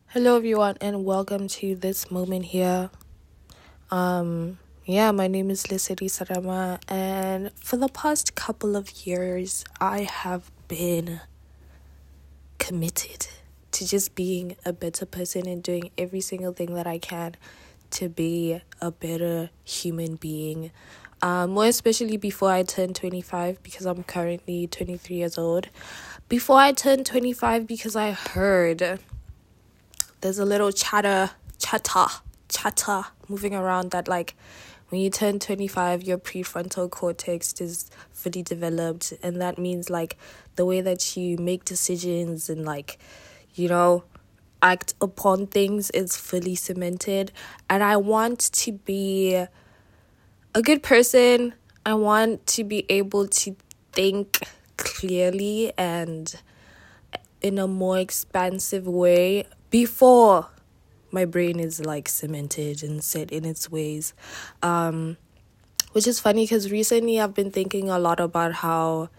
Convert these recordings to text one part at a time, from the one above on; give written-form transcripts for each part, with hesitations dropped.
Hello everyone and welcome to this moment here. My name is Lisity Sarama, and for the past couple of years I have been committed to just being a better person and doing every single thing that I can to be a better human being. More especially before I turn 25, because I'm currently 23 years old. Before I turned 25, because I heard there's a little chatter moving around that, like, when you turn 25, your prefrontal cortex is fully developed, and that means, like, the way that you make decisions and, like, act upon things is fully cemented. And I want to be a good person. I want to be able to think clearly and in a more expansive way before my brain is, like, cemented and set in its ways. Which is funny because recently I've been thinking a lot about how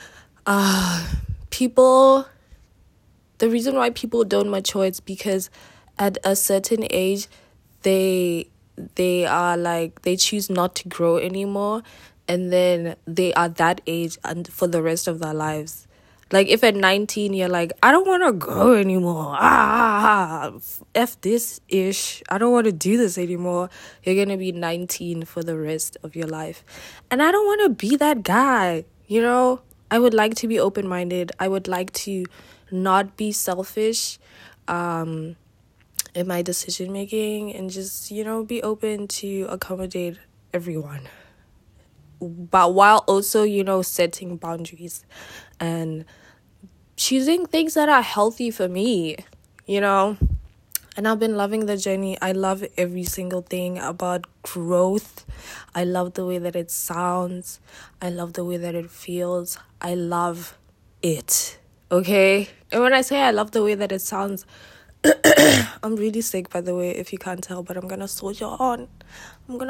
the reason why people don't mature is because at a certain age they are like, they choose not to grow anymore, and then they are that age and for the rest of their lives. Like, if at 19 you're like, I don't want to grow anymore, F this ish, I don't want to do this anymore, you're going to be 19 for the rest of your life. And I don't want to be that guy, I would like to be open-minded. I would like to not be selfish in my decision making, and just, be open to accommodate everyone. But while also, setting boundaries and choosing things that are healthy for me, And I've been loving the journey. I love every single thing about growth. I love the way that it sounds. I love the way that it feels. I love it. Okay? And when I say I love the way that it sounds, I'm really sick, by the way, if you can't tell, but I'm gonna soldier on. When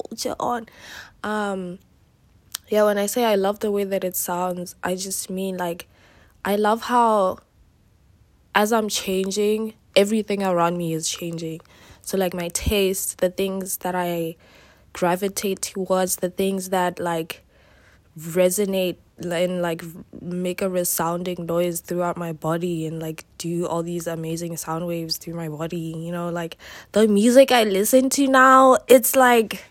I say I love the way that it sounds, I just mean, like, I love how as I'm changing, everything around me is changing. So, like, my taste, the things that I gravitate towards, the things that, like, resonate and, like, make a resounding noise throughout my body and, like, do all these amazing sound waves through my body, like, the music I listen to now, it's like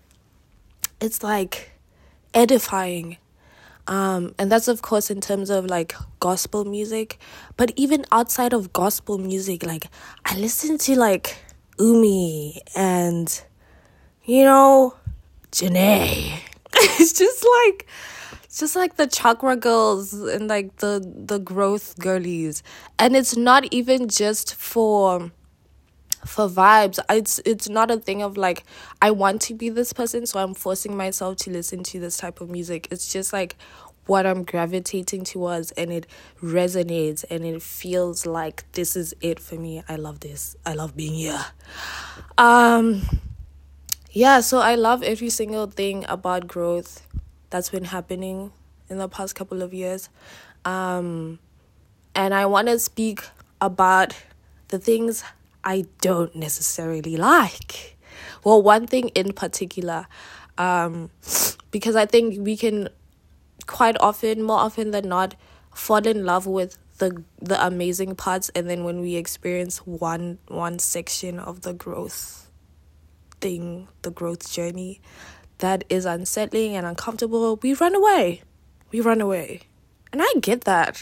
edifying. And that's, of course, in terms of, like, gospel music. But even outside of gospel music, like, I listen to, like, Umi and, Janae. It's just like the chakra girls and, like, the growth girlies. And it's not even just for vibes. It's not a thing of, like, I want to be this person, so I'm forcing myself to listen to this type of music. It's just, like, what I'm gravitating towards, and it resonates, and it feels like this is it for me. I love this. I love being here. So I love every single thing about growth that's been happening in the past couple of years. And I want to speak about the things I don't necessarily like. Well, one thing in particular, because I think we can quite often, more often than not, fall in love with the amazing parts, and then when we experience one section of the growth thing, the growth journey, that is unsettling and uncomfortable, we run away. And I get that.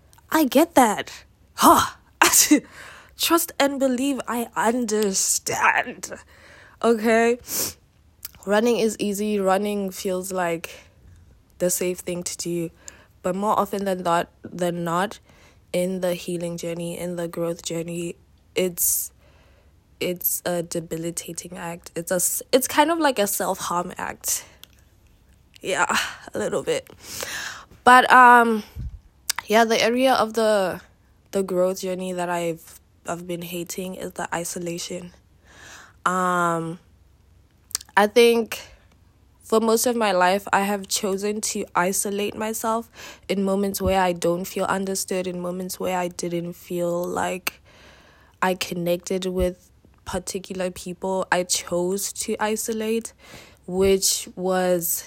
Trust and believe, I understand. Okay? Running is easy. Running feels like the safe thing to do. But more often than not, in the healing journey, in the growth journey, it's a debilitating act. It's kind of like a self-harm act. Yeah, a little bit. But the area of the growth journey that I've been hating is the isolation. I think for most of my life, I have chosen to isolate myself in moments where I don't feel understood, in moments where I didn't feel like I connected with particular people, I chose to isolate, which was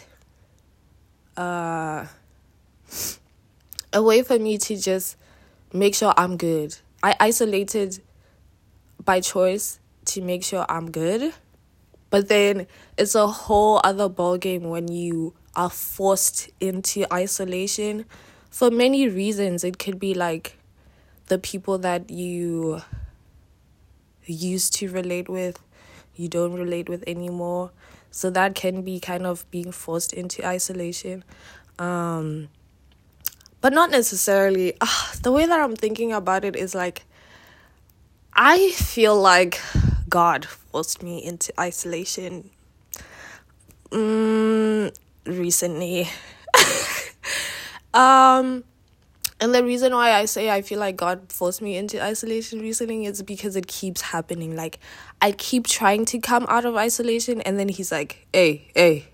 a way for me to just make sure I'm good. I isolated by choice to make sure I'm good. But then it's a whole other ballgame when you are forced into isolation for many reasons. It could be like the people that you used to relate with, you don't relate with anymore. So that can be kind of being forced into isolation. But not necessarily. The way that I'm thinking about it is like, I feel like God forced me into isolation recently. And the reason why I say I feel like God forced me into isolation recently is because it keeps happening. Like, I keep trying to come out of isolation, and then he's like, hey,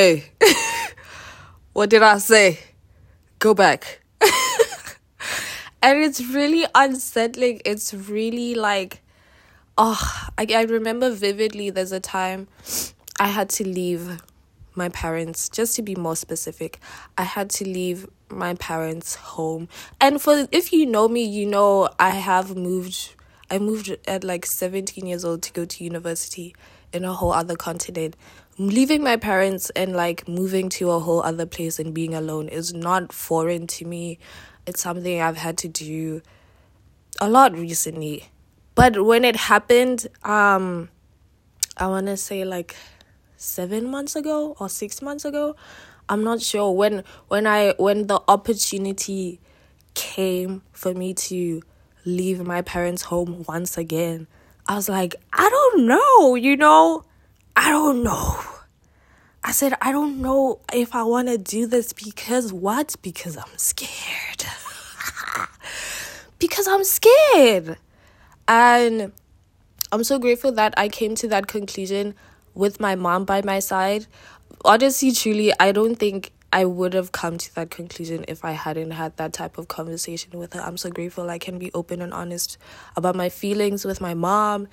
what did I say? Go back. And it's really unsettling. It's really like, I remember vividly there's a time I had to leave my parents, just to be more specific. I had to leave my parents' home. And if you know me, you know I moved at like 17 years old to go to university in a whole other continent. Leaving my parents and like moving to a whole other place and being alone is not foreign to me. It's something I've had to do a lot recently. But when it happened, I want to say like 7 months ago or 6 months ago, I'm not sure, when the opportunity came for me to leave my parents' home once again, I was like, I don't know, I don't know. I said, I don't know if I want to do this because what? Because I'm scared. Because I'm scared. And I'm so grateful that I came to that conclusion with my mom by my side. Honestly, truly, I don't think I would have come to that conclusion if I hadn't had that type of conversation with her. I'm so grateful I can be open and honest about my feelings with my mom.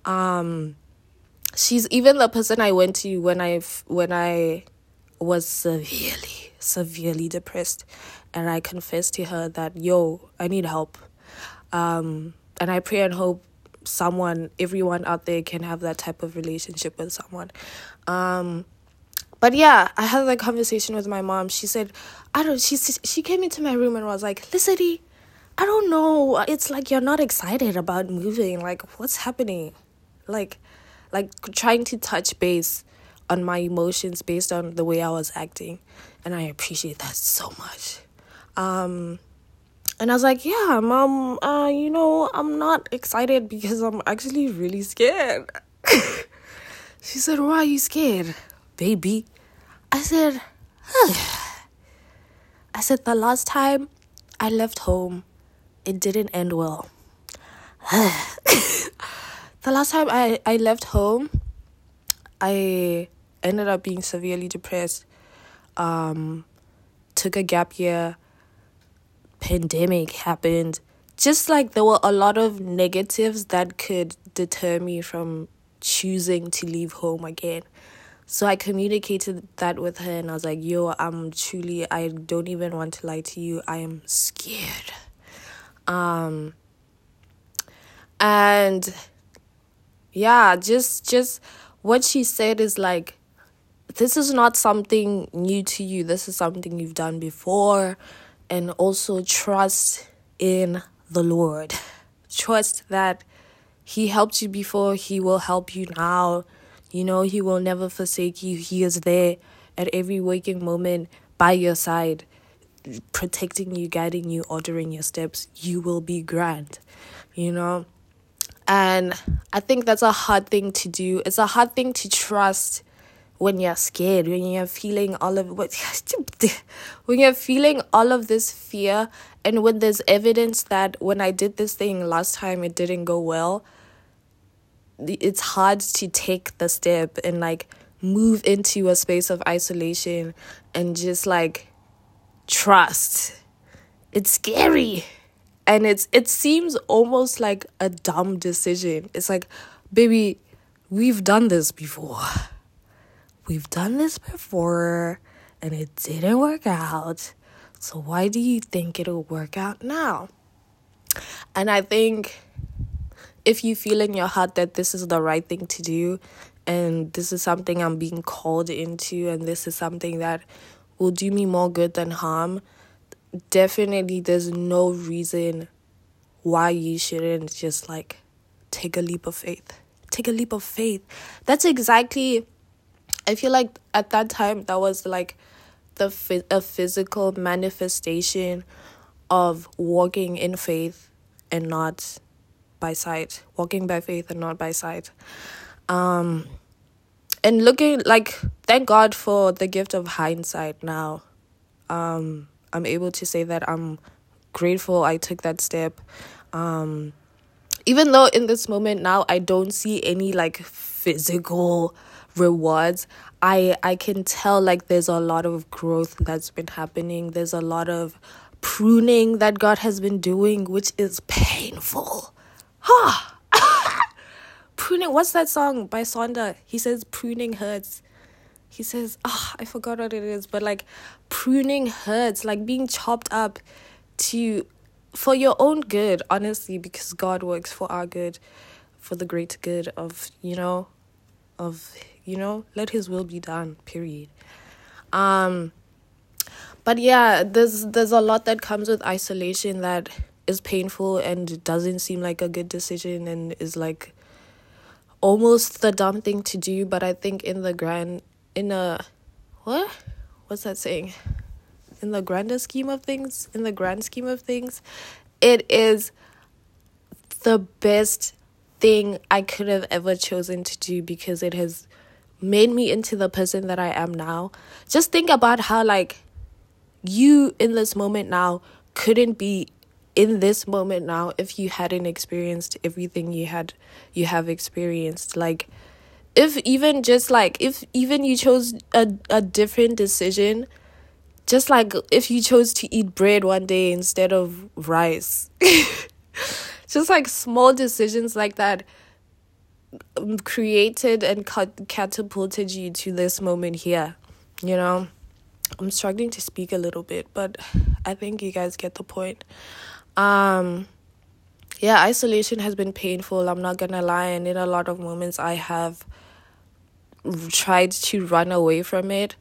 She's even the person I went to when I was severely depressed, and I confessed to her that, I need help. And I pray and hope everyone out there can have that type of relationship with someone. But yeah, I had that conversation with my mom. She said, she came into my room and was like, listen, I don't know. It's like you're not excited about moving. Like, what's happening? Like trying to touch base on my emotions based on the way I was acting. And I appreciate that so much. And I was like, yeah, Mom, I'm not excited because I'm actually really scared. She said, why are you scared, baby? I said, the last time I left home, it didn't end well. The last time I left home, I ended up being severely depressed. Took a gap year. Pandemic happened. Just like there were a lot of negatives that could deter me from choosing to leave home again. So I communicated that with her, and I was like, I don't even want to lie to you, I am scared. And yeah, just what she said is like, this is not something new to you. This is something you've done before. And also trust in the Lord. Trust that He helped you before, He will help you now. He will never forsake you. He is there at every waking moment by your side, protecting you, guiding you, ordering your steps. You will be grand, And I think that's a hard thing to do. It's a hard thing to trust when you're scared, when you're feeling all of this fear, and when there's evidence that when I did this thing last time it didn't go well, it's hard to take the step and like move into a space of isolation and just like trust. It's scary. And it seems almost like a dumb decision. It's like, baby, we've done this before. We've done this before and it didn't work out. So why do you think it'll work out now? And I think if you feel in your heart that this is the right thing to do, and this is something I'm being called into, and this is something that will do me more good than harm, definitely there's no reason why you shouldn't just like take a leap of faith. Take a leap of faith. That's exactly, I feel like at that time that was like a physical manifestation of walking in faith and not by sight. Walking by faith and not by sight. And looking like, thank God for the gift of hindsight now. I'm able to say that I'm grateful I took that step. Even though in this moment now I don't see any like physical rewards, I can tell like there's a lot of growth that's been happening. There's a lot of pruning that God has been doing, which is painful. Pruning, what's that song by Sonda? He says pruning hurts. He says, I forgot what it is, but like pruning hurts, like being chopped up for your own good, honestly, because God works for our good, for the great good of, let his will be done, period. But yeah, there's a lot that comes with isolation that is painful and doesn't seem like a good decision and is like almost the dumb thing to do. But I think what's that saying? In the grand scheme of things, it is the best thing I could have ever chosen to do because it has made me into the person that I am now. Just think about how like you in this moment now couldn't be in this moment now if you hadn't experienced everything you have experienced. Like if even you chose a different decision, just like if you chose to eat bread one day instead of rice, just like small decisions like that created and catapulted you to this moment here. I'm struggling to speak a little bit, but I think you guys get the point. Isolation has been painful, I'm not gonna lie, and in a lot of moments I have tried to run away from it.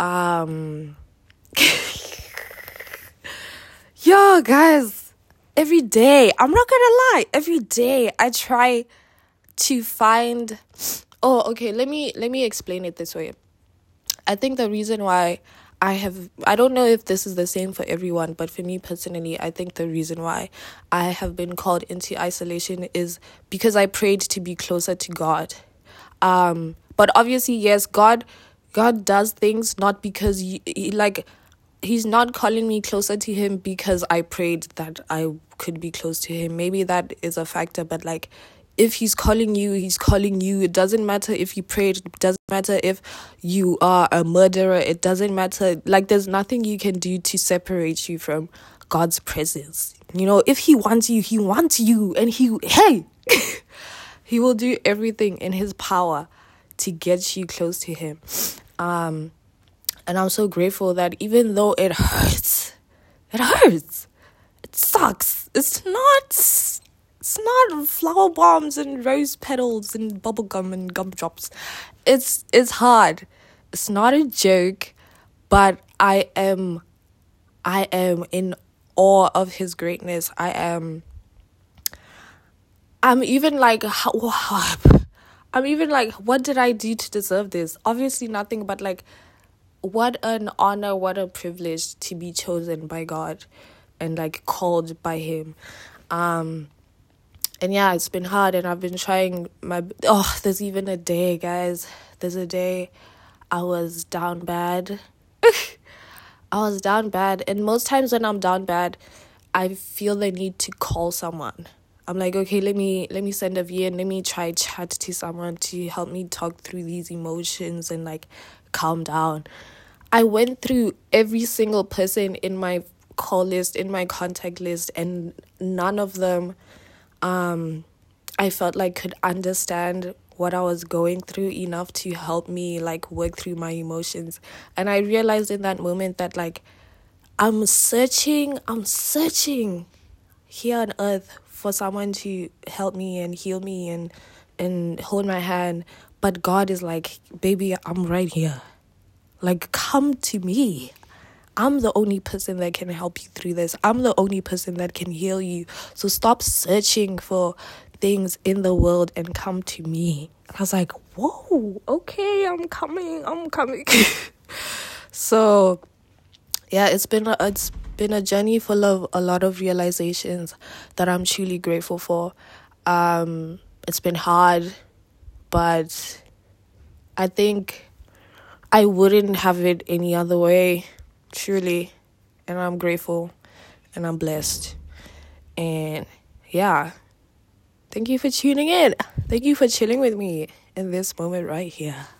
Yo, guys, every day, I'm not gonna lie, every day I try to find... let me explain it this way. I think the reason why I don't know if this is the same for everyone, but for me personally, I think the reason why I have been called into isolation is because I prayed to be closer to God. But obviously, yes, God does things not because he's not calling me closer to him because I prayed that I could be close to him. Maybe that is a factor, but like, if he's calling you, he's calling you. It doesn't matter if you prayed. It doesn't matter if you are a murderer. It doesn't matter. Like, there's nothing you can do to separate you from God's presence. If he wants you, he wants you. And he will do everything in his power to get you close to him. And I'm so grateful that even though it hurts, it sucks. It's not flower bombs and rose petals and bubblegum and gumdrops. It's hard. It's not a joke, but I am in awe of his greatness. I'm even like, what did I do to deserve this? Obviously nothing, but like, what an honor, what a privilege to be chosen by God and like called by him. And yeah, it's been hard and I've been trying there's even a day, guys. There's a day I was down bad. And most times when I'm down bad, I feel the need to call someone. I'm like, okay, let me send a VN, let me try chat to someone to help me talk through these emotions and like calm down. I went through every single person in my call list, in my contact list, and none of them I felt like could understand what I was going through enough to help me like work through my emotions. And I realized in that moment that like I'm searching here on earth for someone to help me and heal me and hold my hand. But God is like, baby, I'm right here. Like, come to me. I'm the only person that can help you through this. I'm the only person that can heal you. So stop searching for things in the world and come to me. I was like, whoa, okay, I'm coming. So yeah, it's been a journey full of a lot of realizations that I'm truly grateful for. It's been hard, but I think I wouldn't have it any other way, truly. And I'm grateful and I'm blessed. And yeah, thank you for tuning in. Thank you for chilling with me in this moment right here.